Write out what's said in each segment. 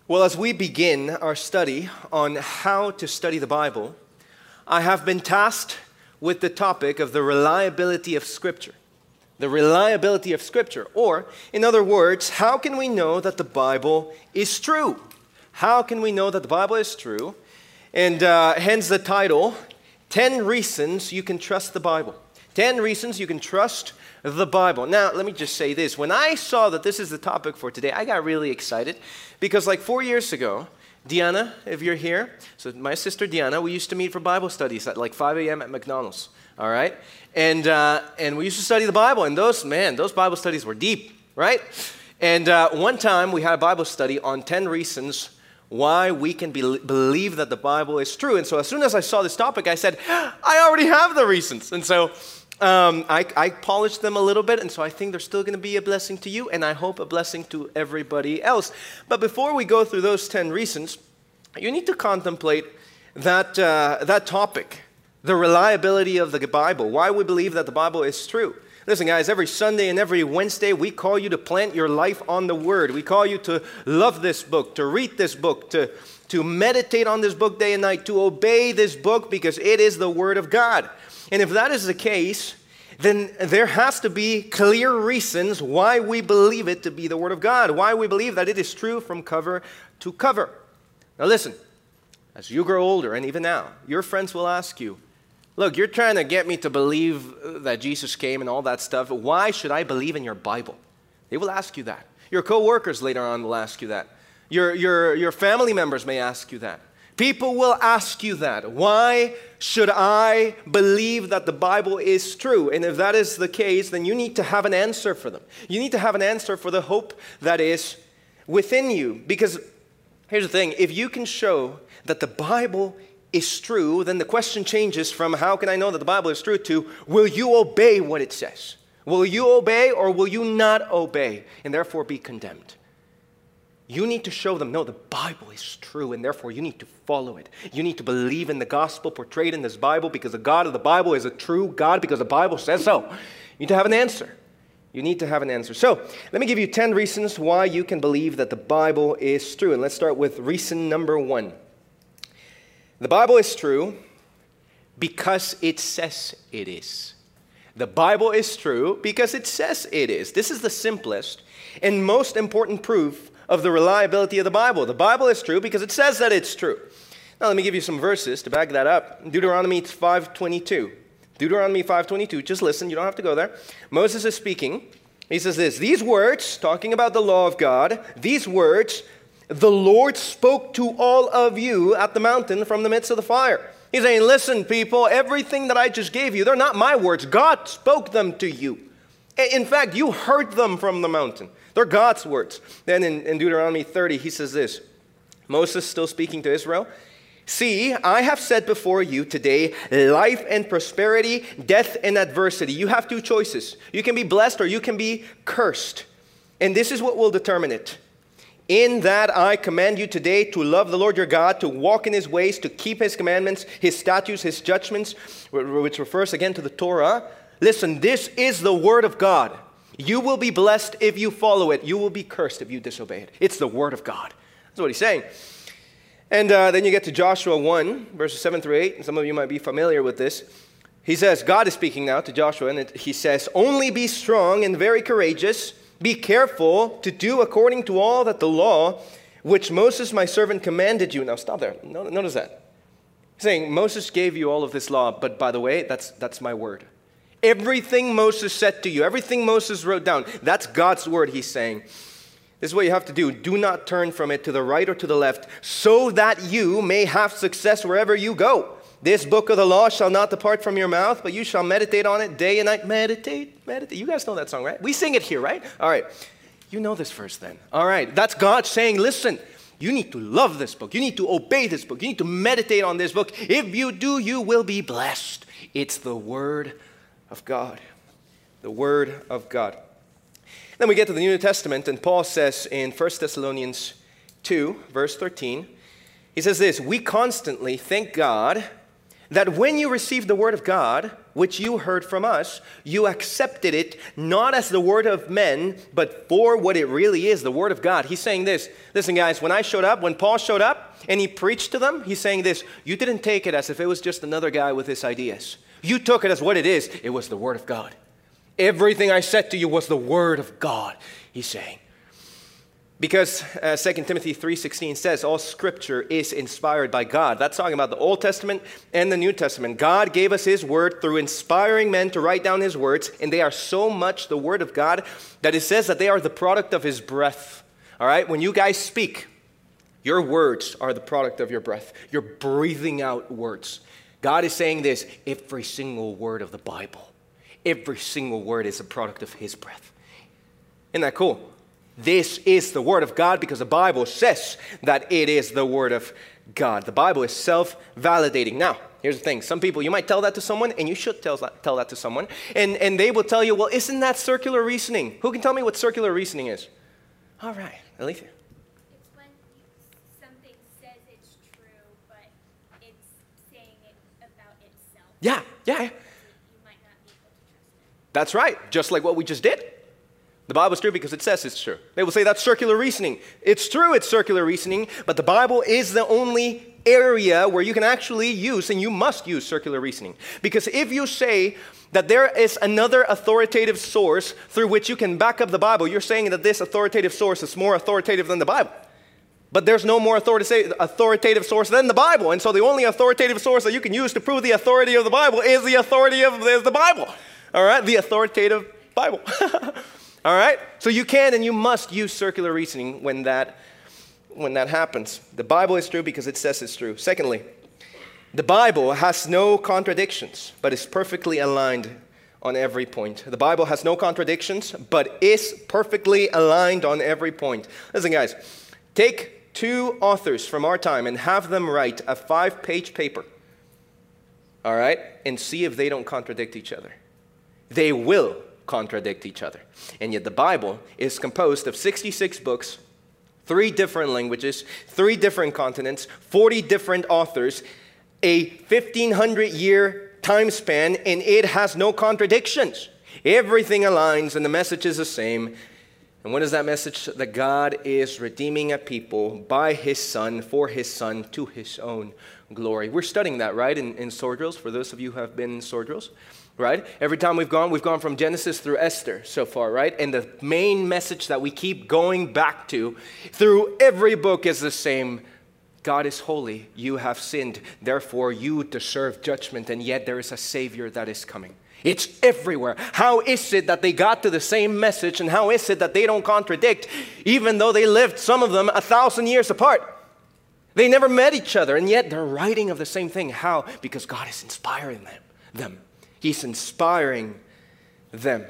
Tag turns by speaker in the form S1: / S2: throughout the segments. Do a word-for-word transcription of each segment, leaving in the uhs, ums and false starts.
S1: Well, as we begin our study on how to study the Bible, I have been tasked with the topic of the reliability of Scripture. The reliability of Scripture. Or, in other words, how can we know that the Bible is true? How can we know that the Bible is true? And uh, hence the title, ten Reasons You Can Trust the Bible. ten Reasons You Can Trust the Bible. Now, let me just say this. When I saw that this is the topic for today, I got really excited because like four years ago, Deanna, if you're here, so my sister Deanna, we used to meet for Bible studies at like five a.m. at McDonald's, all right? And uh, and we used to study the Bible, and those, man, those Bible studies were deep, right? And uh, one time we had a Bible study on ten reasons why we can be, believe that the Bible is true. And so as soon as I saw this topic, I said, I already have the reasons. And so Um, I, I polished them a little bit, and so I think they're still going to be a blessing to you, and I hope a blessing to everybody else. But before we go through those ten reasons, you need to contemplate that, uh, that topic, the reliability of the Bible, why we believe that the Bible is true. Listen, guys, every Sunday and every Wednesday, we call you to plant your life on the Word. We call you to love this book, to read this book, to, to meditate on this book day and night, to obey this book because it is the Word of God. And if that is the case, then there has to be clear reasons why we believe it to be the Word of God, why we believe that it is true from cover to cover. Now listen, as you grow older, and even now, your friends will ask you, look, you're trying to get me to believe that Jesus came and all that stuff. Why should I believe in your Bible? They will ask you that. Your co-workers later on will ask you that. Your, your, your family members may ask you that. People will ask you that. Why should I believe that the Bible is true? And if that is the case, then you need to have an answer for them. You need to have an answer for the hope that is within you. Because here's the thing. If you can show that the Bible is true, then the question changes from how can I know that the Bible is true to will you obey what it says? Will you obey or will you not obey and therefore be condemned? You need to show them, no, the Bible is true, and therefore you need to follow it. You need to believe in the gospel portrayed in this Bible because the God of the Bible is a true God because the Bible says so. You need to have an answer. You need to have an answer. So, let me give you ten reasons why you can believe that the Bible is true. And let's start with reason number one. The Bible is true because it says it is. The Bible is true because it says it is. This is the simplest and most important proof of the reliability of the Bible. The Bible is true because it says that it's true. Now let me give you some verses to back that up. Deuteronomy five twenty-two. Deuteronomy five twenty-two. Just listen, you don't have to go there. Moses is speaking. He says this, these words, talking about the law of God, these words, the Lord spoke to all of you at the mountain from the midst of the fire. He's saying, listen, people, everything that I just gave you, they're not my words. God spoke them to you. In fact, you heard them from the mountain. They're God's words. Then in, in Deuteronomy thirty, he says this. Moses still speaking to Israel. See, I have set before you today life and prosperity, death and adversity. You have two choices. You can be blessed or you can be cursed. And this is what will determine it. In that I command you today to love the Lord your God, to walk in his ways, to keep his commandments, his statutes, his judgments, which refers again to the Torah. Listen, this is the word of God. You will be blessed if you follow it. You will be cursed if you disobey it. It's the word of God. That's what he's saying. And uh, then you get to Joshua one, verses seven through eight. And some of you might be familiar with this. He says, God is speaking now to Joshua, and it, he says, only be strong and very courageous. Be careful to do according to all that the law, which Moses my servant commanded you. Now stop there. Notice that. He's saying, Moses gave you all of this law, but by the way, that's, that's my word. Everything Moses said to you, everything Moses wrote down, that's God's word, he's saying. This is what you have to do. Do not turn from it to the right or to the left, so that you may have success wherever you go. This book of the law shall not depart from your mouth, but you shall meditate on it day and night. Meditate, meditate. You guys know that song, right? We sing it here, right? All right. You know this verse then. All right. That's God saying, listen, you need to love this book. You need to obey this book. You need to meditate on this book. If you do, you will be blessed. It's the word of God. The word of God. Then we get to the New Testament, and Paul says in First Thessalonians two, verse thirteen, he says this, we constantly thank God that when you received the word of God, which you heard from us, you accepted it not as the word of men, but for what it really is, the word of God. He's saying this. Listen, guys, when I showed up, when Paul showed up and he preached to them, he's saying this. You didn't take it as if it was just another guy with his ideas. You took it as what it is. It was the word of God. Everything I said to you was the word of God, he's saying. Because uh, Second Timothy three sixteen says all scripture is inspired by God. That's talking about the Old Testament and the New Testament. God gave us his word through inspiring men to write down his words, and they are so much the word of God that it says that they are the product of his breath. All right? When you guys speak, your words are the product of your breath. You're breathing out words. God is saying this, every single word of the Bible, every single word is a product of his breath. Isn't that cool? This is the word of God because the Bible says that it is the word of God. The Bible is self-validating. Now, here's the thing. Some people, you might tell that to someone, and you should tell that, tell that to someone, and, and they will tell you, well, isn't that circular reasoning? Who can tell me what circular reasoning is? All right, Alethea.
S2: It's when you, something says it's true, but it's saying it about itself.
S1: Yeah, yeah.
S2: You might not be able to trust it.
S1: That's right, just like what we just did. The Bible is true because it says it's true. They will say that's circular reasoning. It's true, it's circular reasoning, but the Bible is the only area where you can actually use, and you must use circular reasoning. Because if you say that there is another authoritative source through which you can back up the Bible, you're saying that this authoritative source is more authoritative than the Bible. But there's no more authoritative authoritative source than the Bible. And so the only authoritative source that you can use to prove the authority of the Bible is the authority of is the Bible. All right? The authoritative Bible. All right? So you can and you must use circular reasoning when that, when that happens. The Bible is true because it says it's true. Secondly, the Bible has no contradictions, but is perfectly aligned on every point. The Bible has no contradictions, but is perfectly aligned on every point. Listen, guys, take two authors from our time and have them write a five-page paper, all right, and see if they don't contradict each other. They will contradict each other. And yet the Bible is composed of sixty-six books, three different languages, three different continents, forty different authors, a fifteen hundred year time span, and it has no contradictions. Everything aligns and the message is the same. And what is that message? That God is redeeming a people by his Son, for his Son, to his own glory. We're studying that, right, in, in sword drills, for those of you who have been in sword drills. Right? Every time we've gone, we've gone from Genesis through Esther so far, right? And the main message that we keep going back to through every book is the same. God is holy. You have sinned. Therefore, you deserve judgment. And yet there is a Savior that is coming. It's everywhere. How is it that they got to the same message? And how is it that they don't contradict, even though they lived, some of them, a thousand years apart? They never met each other. And yet they're writing of the same thing. How? Because God is inspiring them. them. He's inspiring them.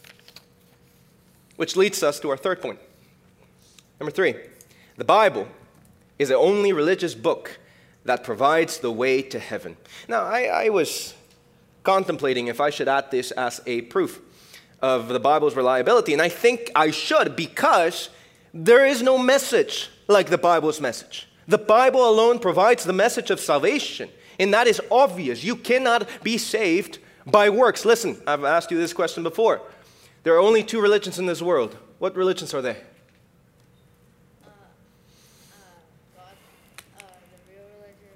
S1: Which leads us to our third point. Number three, the Bible is the only religious book that provides the way to heaven. Now, I, I was contemplating if I should add this as a proof of the Bible's reliability, and I think I should because there is no message like the Bible's message. The Bible alone provides the message of salvation, and that is obvious. You cannot be saved by works. Listen, I've asked you this question before. There are only two religions in this world. What religions are they?
S2: Uh, uh, God, uh, the real religion,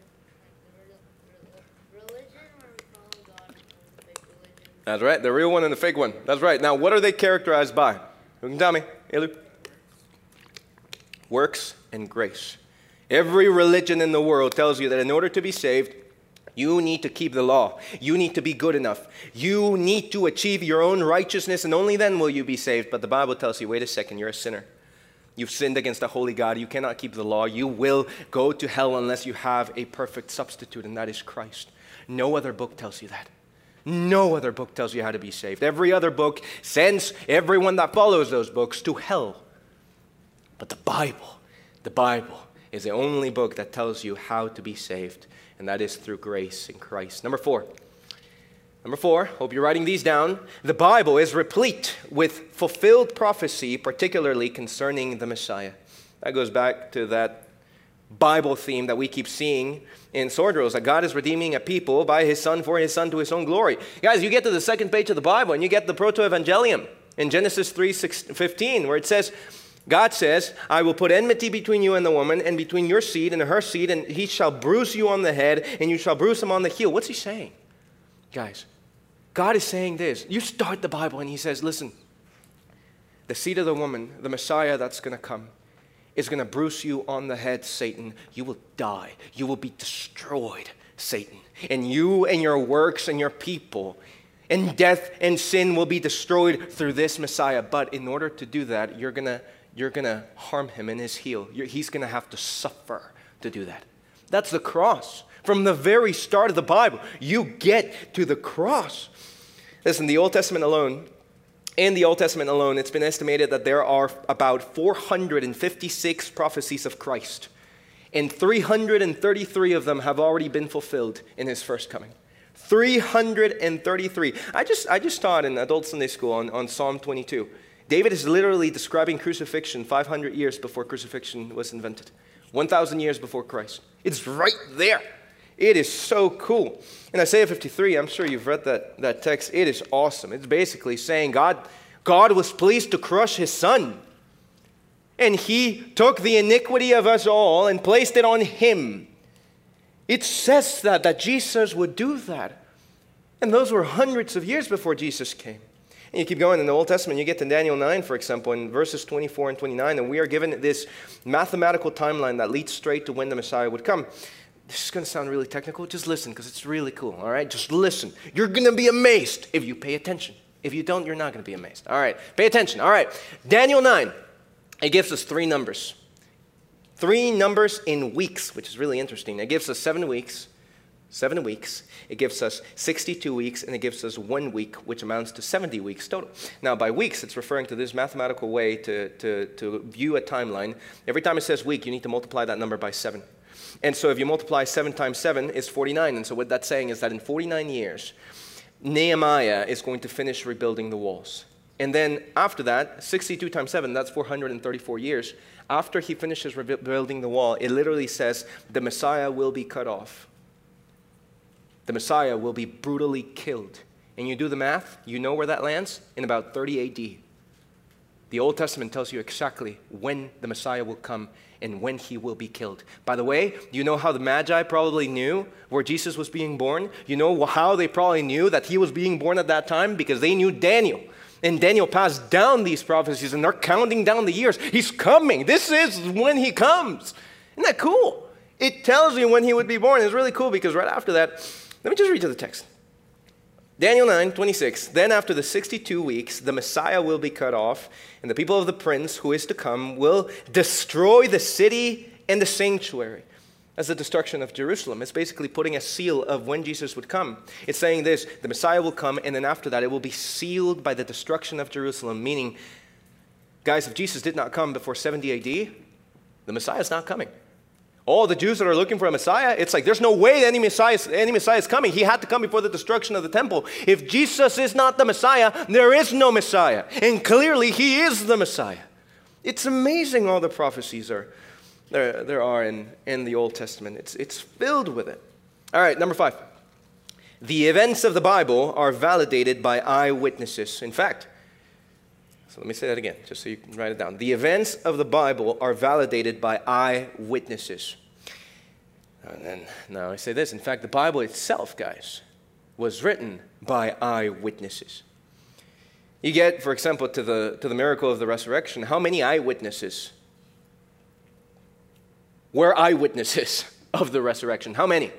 S2: the real, religion where we follow God, and the fake religion.
S1: That's right, the real one and the fake one. That's right. Now, what are they characterized by? Who can tell me? Elu? Works and grace. Every religion in the world tells you that in order to be saved, you need to keep the law. You need to be good enough. You need to achieve your own righteousness, and only then will you be saved. But the Bible tells you, wait a second, you're a sinner. You've sinned against a holy God. You cannot keep the law. You will go to hell unless you have a perfect substitute, and that is Christ. No other book tells you that. No other book tells you how to be saved. Every other book sends everyone that follows those books to hell. But the Bible, the Bible is the only book that tells you how to be saved. And that is through grace in Christ. Number four. Number four, hope you're writing these down. The Bible is replete with fulfilled prophecy, particularly concerning the Messiah. That goes back to that Bible theme that we keep seeing in Sword Rules, that God is redeeming a people by his Son for his Son to his own glory. Guys, you get to the second page of the Bible and you get the Proto-Evangelium in Genesis three fifteen, where it says, God says, I will put enmity between you and the woman, and between your seed and her seed, and he shall bruise you on the head, and you shall bruise him on the heel. What's he saying? Guys, God is saying this. You start the Bible and he says, listen, the seed of the woman, the Messiah that's going to come, is going to bruise you on the head, Satan. You will die. You will be destroyed, Satan. And you and your works and your people and death and sin will be destroyed through this Messiah. But in order to do that, you're going to you're going to harm him in his heel. You're, he's going to have to suffer to do that. That's the cross. From the very start of the Bible, you get to the cross. Listen, the Old Testament alone, in the Old Testament alone, it's been estimated that there are about four hundred fifty-six prophecies of Christ. And three hundred thirty-three of them have already been fulfilled in his first coming. three hundred thirty-three. I just, I just taught in adult Sunday school on, on Psalm twenty-two. David is literally describing crucifixion five hundred years before crucifixion was invented. one thousand years before Christ. It's right there. It is so cool. In Isaiah fifty-three, I'm sure you've read that, that text. It is awesome. It's basically saying God, God was pleased to crush his Son. And he took the iniquity of us all and placed it on him. It says that, that Jesus would do that. And those were hundreds of years before Jesus came. And you keep going in the Old Testament, you get to Daniel nine, for example, in verses twenty-four and twenty-nine, and we are given this mathematical timeline that leads straight to when the Messiah would come. This is going to sound really technical. Just listen, because it's really cool, all right? Just listen. You're going to be amazed if you pay attention. If you don't, you're not going to be amazed. All right, pay attention. All right, Daniel nine, it gives us three numbers. Three numbers in weeks, which is really interesting. It gives us seven weeks, seven weeks. It gives us sixty-two weeks, and it gives us one week, which amounts to seventy weeks total. Now, by weeks, it's referring to this mathematical way to, to, to view a timeline. Every time it says week, you need to multiply that number by seven. And so if you multiply seven times seven, it's forty-nine. And so what that's saying is that in forty-nine years, Nehemiah is going to finish rebuilding the walls. And then after that, sixty-two times seven, that's four hundred thirty-four years. After he finishes rebuilding the wall, it literally says the Messiah will be cut off. The Messiah will be brutally killed. And you do the math, you know where that lands? In about thirty A D. The Old Testament tells you exactly when the Messiah will come and when he will be killed. By the way, you know how the Magi probably knew where Jesus was being born? You know how they probably knew that he was being born at that time? Because they knew Daniel. And Daniel passed down these prophecies, and they're counting down the years. He's coming. This is when he comes. Isn't that cool? It tells you when he would be born. It's really cool because right after that, let me just read you the text. Daniel nine, twenty-six, then after the sixty-two weeks, the Messiah will be cut off, and the people of the prince who is to come will destroy the city and the sanctuary. That's the destruction of Jerusalem. It's basically putting a seal of when Jesus would come. It's saying this, the Messiah will come, and then after that, it will be sealed by the destruction of Jerusalem, meaning, guys, if Jesus did not come before seventy A D, the Messiah is not coming. All the Jews that are looking for a Messiah, it's like there's no way any Messiah, any Messiah is coming. He had to come before the destruction of the temple. If Jesus is not the Messiah, there is no Messiah. And clearly, he is the Messiah. It's amazing all the prophecies are there, there are in, in the Old Testament. It's, it's filled with it. All right, number five. The events of the Bible are validated by eyewitnesses. In fact, so let me say that again, just so you can write it down. The events of the Bible are validated by eyewitnesses. And then, now I say this. In fact, the Bible itself, guys, was written by eyewitnesses. You get, for example, to the, to the miracle of the resurrection, how many eyewitnesses were eyewitnesses of the resurrection? How many?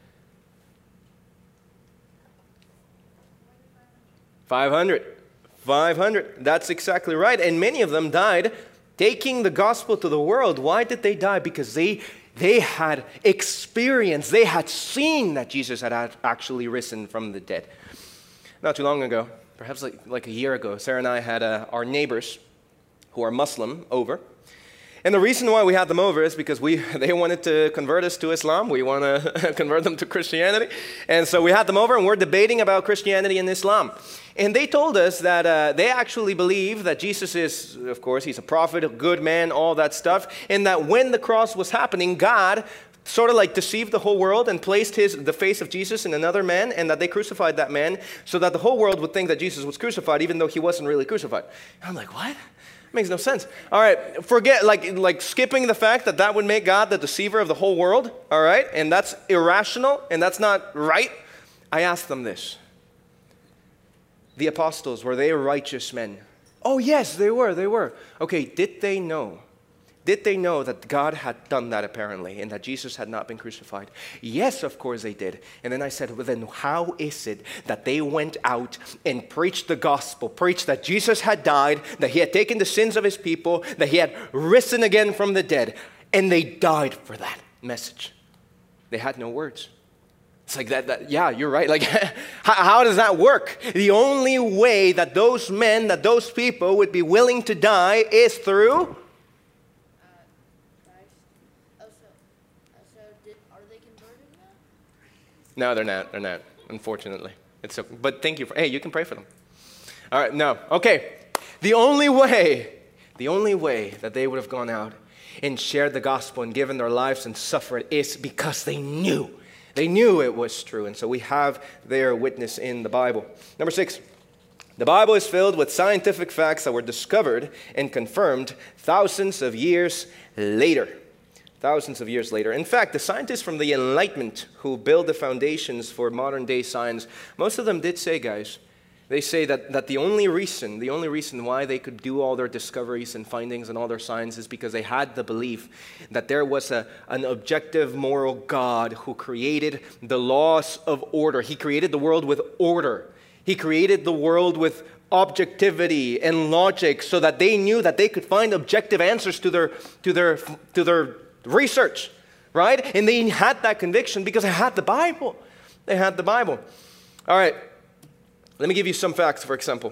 S1: five hundred. five hundred. That's exactly right. And many of them died taking the gospel to the world. Why did they die? Because they, they had experienced, they had seen that Jesus had actually risen from the dead. Not too long ago, perhaps like, like a year ago, Sarah and I had uh, our neighbors who are Muslim over. And the reason why we had them over is because we they wanted to convert us to Islam. We want to convert them to Christianity. And so we had them over, and we're debating about Christianity and Islam. And they told us that uh, they actually believe that Jesus is, of course, he's a prophet, a good man, all that stuff. And that when the cross was happening, God sort of like deceived the whole world and placed his the face of Jesus in another man, and that they crucified that man so that the whole world would think that Jesus was crucified, even though he wasn't really crucified. And I'm like, what? Makes no sense. All right, forget, like, like skipping the fact that that would make God the deceiver of the whole world, all right? And that's irrational, and that's not right. I asked them this. The apostles, were they righteous men? Oh, yes, they were, they were. Okay, did they know? Did they know that God had done that apparently, and that Jesus had not been crucified? Yes, of course they did. And then I said, well, then how is it that they went out and preached the gospel, preached that Jesus had died, that he had taken the sins of his people, that he had risen again from the dead, and they died for that message? They had no words. It's like that, that yeah, you're right. Like, how, how does that work? The only way that those men, that those people would be willing to die is through... No, they're not. They're not, unfortunately. It's so, but thank you. For, hey, you can pray for them. All right, no. Okay. The only way, the only way that they would have gone out and shared the gospel and given their lives and suffered is because they knew. They knew it was true. And so we have their witness in the Bible. Number six. The Bible is filled with scientific facts that were discovered and confirmed thousands of years later. Thousands of years later. In fact, the scientists from the Enlightenment who build the foundations for modern day science, most of them did say, guys, they say that, that the only reason, the only reason why they could do all their discoveries and findings and all their science is because they had the belief that there was a, an objective moral God who created the laws of order. He created the world with order. He created the world with objectivity and logic so that they knew that they could find objective answers to their, to their, to their research, right? And they had that conviction because they had the Bible. They had the Bible. All right, let me give you some facts, for example,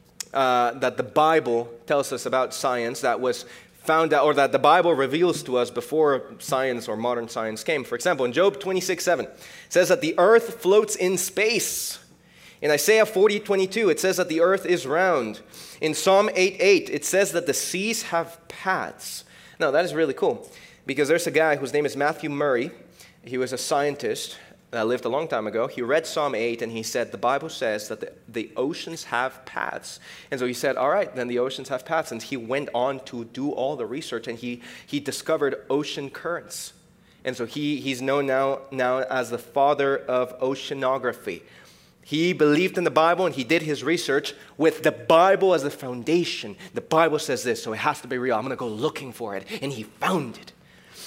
S1: uh, that the Bible tells us about science that was found out, or that the Bible reveals to us before science or modern science came. For example, in Job twenty-six seven, it says that the earth floats in space. In Isaiah forty twenty-two, it says that the earth is round. In Psalm eight eight, it says that the seas have paths. Now, that is really cool. Because there's a guy whose name is Matthew Murray. He was a scientist that lived a long time ago. He read Psalm eight and he said, the Bible says that the, the oceans have paths. And so he said, all right, then the oceans have paths. And he went on to do all the research and he, he discovered ocean currents. And so he, he's known now, now as the father of oceanography. He believed in the Bible and he did his research with the Bible as the foundation. The Bible says this, so it has to be real. I'm going to go looking for it. And he found it.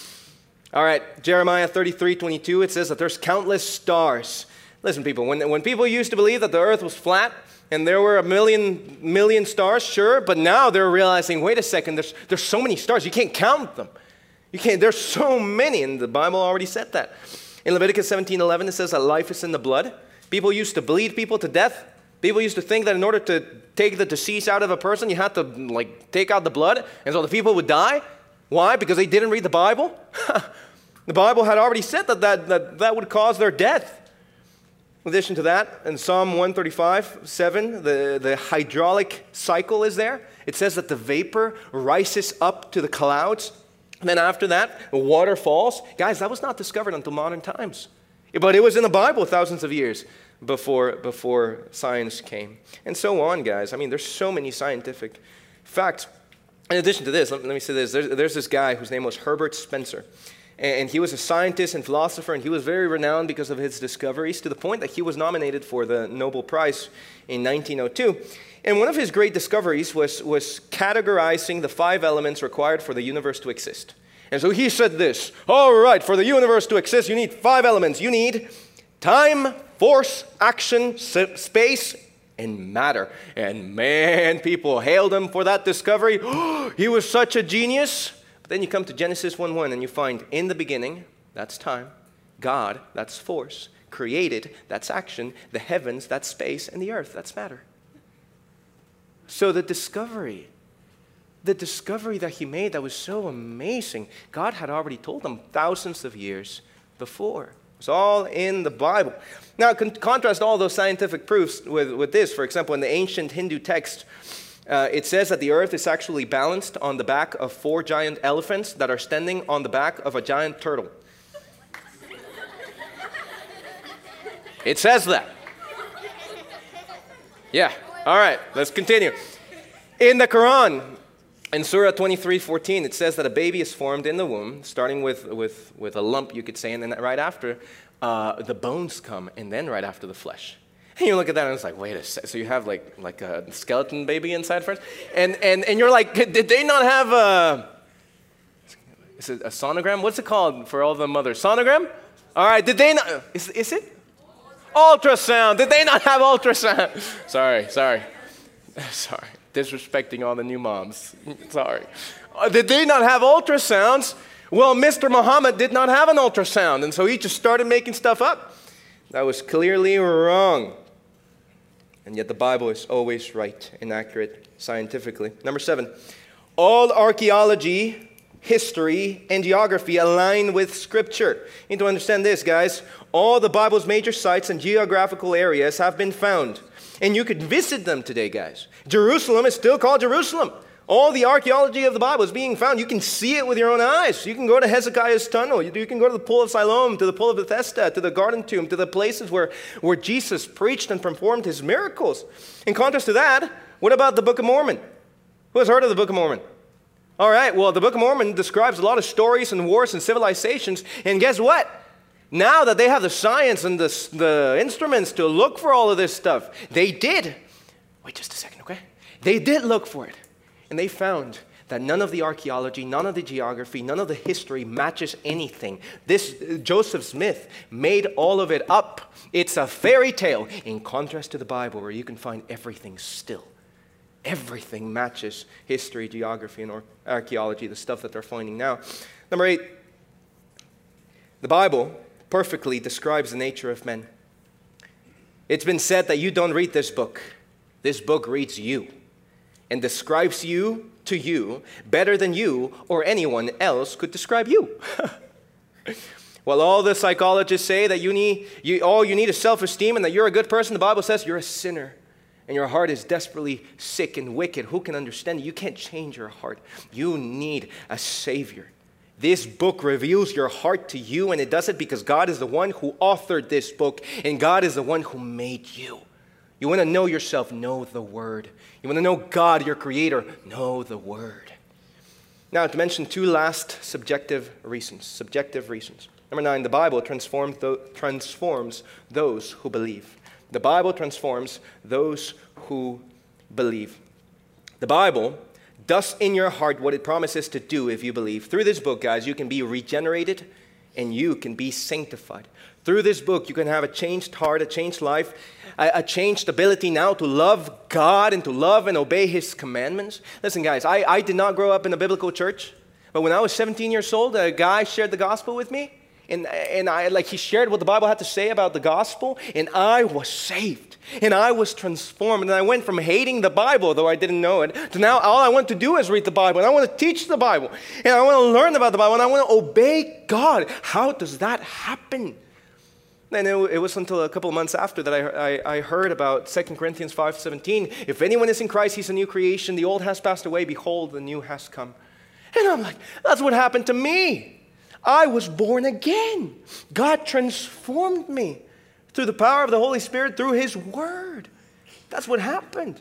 S1: All right, Jeremiah thirty-three twenty-two, it says that there's countless stars. Listen, people, when, when people used to believe that the earth was flat and there were a million, million stars, sure, but now they're realizing, wait a second, there's, there's so many stars, you can't count them. You can't, there's so many, and the Bible already said that. In Leviticus seventeen eleven, it says that life is in the blood. People used to bleed people to death. People used to think that in order to take the disease out of a person, you had to, like, take out the blood, and so the people would die. Why? Because they didn't read the Bible? The Bible had already said that that, that that would cause their death. In addition to that, in Psalm one thirty-five seven, the, the hydraulic cycle is there. It says that the vapor rises up to the clouds. And then after that, water falls. Guys, that was not discovered until modern times. But it was in the Bible thousands of years before, before science came. And so on, guys. I mean, there's so many scientific facts. In addition to this, let me say this. There's, there's this guy whose name was Herbert Spencer. And he was a scientist and philosopher, and he was very renowned because of his discoveries, to the point that he was nominated for the Nobel Prize in nineteen oh two. And one of his great discoveries was, was categorizing the five elements required for the universe to exist. And so he said this, all right, for the universe to exist, you need five elements. You need time, force, action, space, and matter. And man, people hailed him for that discovery. He was such a genius. But then you come to Genesis one one and you find in the beginning, that's time, God, that's force, created, that's action, the heavens, that's space, and the earth, that's matter. So the discovery, the discovery that he made that was so amazing, God had already told them thousands of years before. It's all in the Bible. Now, con- contrast all those scientific proofs with, with this. For example, in the ancient Hindu text, uh, it says that the earth is actually balanced on the back of four giant elephants that are standing on the back of a giant turtle. It says that. Yeah. All right, let's continue. In the Quran, in Surah twenty-three fourteen, it says that a baby is formed in the womb, starting with, with, with a lump, you could say, and then right after, uh, the bones come, and then right after the flesh. And you look at that, and it's like, wait a second. So you have like, like a skeleton baby inside first? And, and, and you're like, did they not have a, is it a sonogram? What's it called for all the mothers? Sonogram? All right, did they not, is, is it? Ultrasound. Did they not have ultrasound? Sorry, sorry. Sorry. Disrespecting all the new moms. Sorry. Uh, did they not have ultrasounds? Well, Mister Muhammad did not have an ultrasound, and so he just started making stuff up. That was clearly wrong. And yet the Bible is always right and accurate scientifically. Number seven, all archaeology, history, and geography align with Scripture. You need to understand this, guys. All the Bible's major sites and geographical areas have been found. And you could visit them today, guys. Jerusalem is still called Jerusalem. All the archaeology of the Bible is being found. You can see it with your own eyes. You can go to Hezekiah's tunnel. You, you can go to the pool of Siloam, to the pool of Bethesda, to the garden tomb, to the places where, where Jesus preached and performed his miracles. In contrast to that, what about the Book of Mormon? Who has heard of the Book of Mormon? All right, well, the Book of Mormon describes a lot of stories and wars and civilizations. And guess what? Now that they have the science and the, the instruments to look for all of this stuff, they did. Wait just a second, okay? They did look for it. And they found that none of the archaeology, none of the geography, none of the history matches anything. This Joseph Smith made all of it up. It's a fairy tale in contrast to the Bible where you can find everything still. Everything matches history, geography, and archaeology, the stuff that they're finding now. Number eight, the Bible perfectly describes the nature of men. It's been said that you don't read this book. This book reads you and describes you to you better than you or anyone else could describe you. While all the psychologists say that you need, you, all you need is self-esteem and that you're a good person, the Bible says you're a sinner and your heart is desperately sick and wicked. Who can understand you? You can't change your heart. You need a Savior. This book reveals your heart to you, and it does it because God is the one who authored this book, and God is the one who made you. You want to know yourself? Know the Word. You want to know God, your Creator? Know the Word. Now, to mention two last subjective reasons. Subjective reasons. Number nine, the Bible transforms, th- transforms those who believe. The Bible transforms those who believe. The Bible does in your heart what it promises to do if you believe. Through this book, guys, you can be regenerated and you can be sanctified. Through this book, you can have a changed heart, a changed life, a, a changed ability now to love God and to love and obey His commandments. Listen, guys, I, I did not grow up in a biblical church, but when I was seventeen years old, a guy shared the gospel with me, and, and I like he shared what the Bible had to say about the gospel, and I was saved. And I was transformed, and I went from hating the Bible, though I didn't know it, to now all I want to do is read the Bible, and I want to teach the Bible, and I want to learn about the Bible, and I want to obey God. How does that happen? And it, it was until a couple of months after that I, I, I heard about Second Corinthians five seventeen. If anyone is in Christ, he's a new creation. The old has passed away. Behold, the new has come. And I'm like, that's what happened to me. I was born again. God transformed me through the power of the Holy Spirit, through His Word. That's what happened.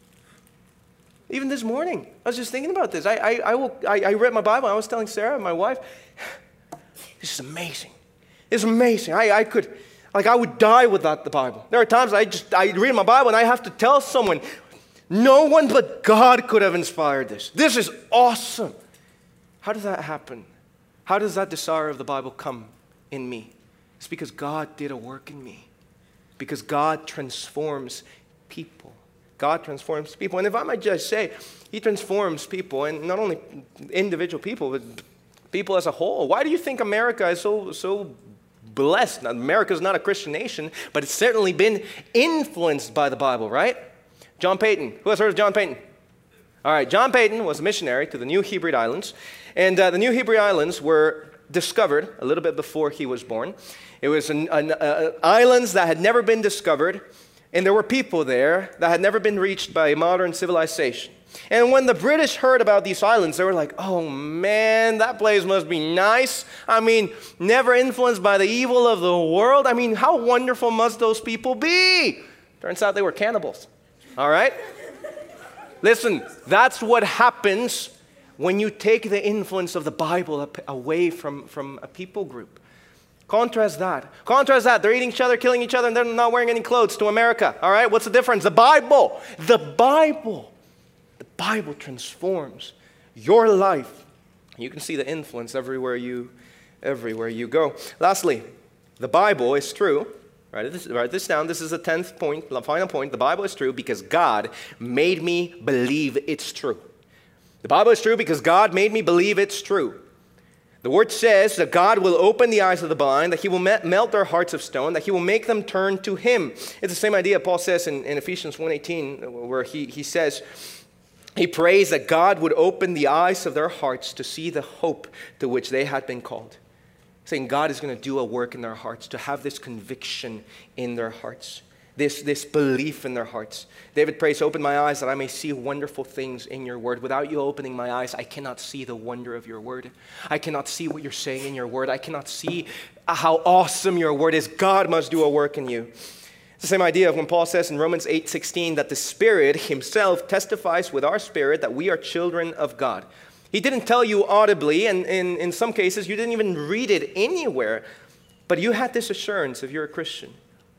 S1: Even this morning, I was just thinking about this. I, I, I, will, I, I read my Bible. I was telling Sarah, my wife, this is amazing. It's amazing. I, I could, like, I would die without the Bible. There are times I just, I read my Bible and I have to tell someone, no one but God could have inspired this. This is awesome. How does that happen? How does that desire of the Bible come in me? It's because God did a work in me. Because God transforms people. God transforms people. And if I might just say, He transforms people, and not only individual people, but people as a whole. Why do you think America is so, so blessed? Now, America is not a Christian nation, but it's certainly been influenced by the Bible, right? John Payton. Who has heard of John Payton? All right, John Paton was a missionary to the New Hebrides Islands, and uh, the New Hebrides Islands were discovered a little bit before he was born. It was an, an, uh, islands that had never been discovered, and there were people there that had never been reached by modern civilization. And when the British heard about these islands, they were like, oh man, that place must be nice. I mean, never influenced by the evil of the world. I mean, how wonderful must those people be? Turns out they were cannibals. All right? Listen, that's what happens when you take the influence of the Bible away from, from a people group. Contrast that. Contrast that. They're eating each other, killing each other, and they're not wearing any clothes to America. All right? What's the difference? The Bible. The Bible. The Bible transforms your life. You can see the influence everywhere you, everywhere you go. Lastly, the Bible is true. Write this, write this down. This is the tenth point, the final point. The Bible is true because God made me believe it's true. The Bible is true because God made me believe it's true. The Word says that God will open the eyes of the blind, that He will melt their hearts of stone, that He will make them turn to Him. It's the same idea Paul says in, in Ephesians one eighteen, where he, he says, he prays that God would open the eyes of their hearts to see the hope to which they had been called. Saying God is going to do a work in their hearts, to have this conviction in their hearts, this, this belief in their hearts. David prays, open my eyes that I may see wonderful things in your word. Without you opening my eyes, I cannot see the wonder of your word. I cannot see what you're saying in your word. I cannot see how awesome your word is. God must do a work in you. It's the same idea of when Paul says in Romans eight sixteen that the Spirit Himself testifies with our spirit that we are children of God. He didn't tell you audibly, and in, in some cases you didn't even read it anywhere, but you had this assurance, if you're a Christian,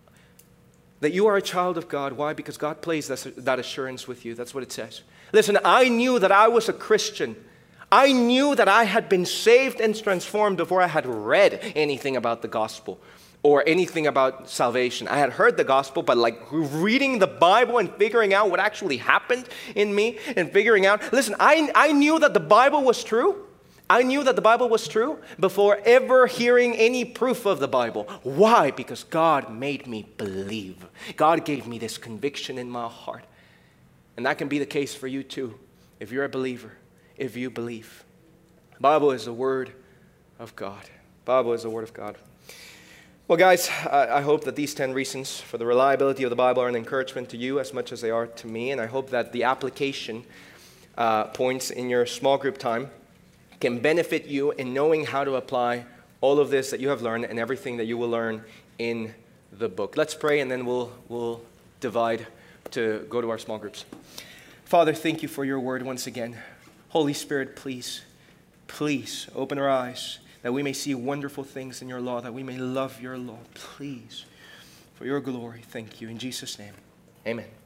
S1: that you are a child of God. Why? Because God plays that, that assurance with you. That's what it says. Listen, I knew that I was a Christian. I knew that I had been saved and transformed before I had read anything about the gospel or anything about salvation. I had heard the gospel, but like reading the Bible and figuring out what actually happened in me and figuring out, listen, I, I knew that the Bible was true. I knew that the Bible was true before ever hearing any proof of the Bible. Why? Because God made me believe. God gave me this conviction in my heart. And that can be the case for you too, if you're a believer, if you believe. The Bible is the Word of God. The Bible is the Word of God. Well, guys, I hope that these ten reasons for the reliability of the Bible are an encouragement to you as much as they are to me, and I hope that the application uh, points in your small group time can benefit you in knowing how to apply all of this that you have learned and everything that you will learn in the book. Let's pray, and then we'll, we'll divide to go to our small groups. Father, thank you for your word once again. Holy Spirit, please, please open our eyes, that we may see wonderful things in your law, that we may love your law. Please, for your glory, thank you. In Jesus' name, amen.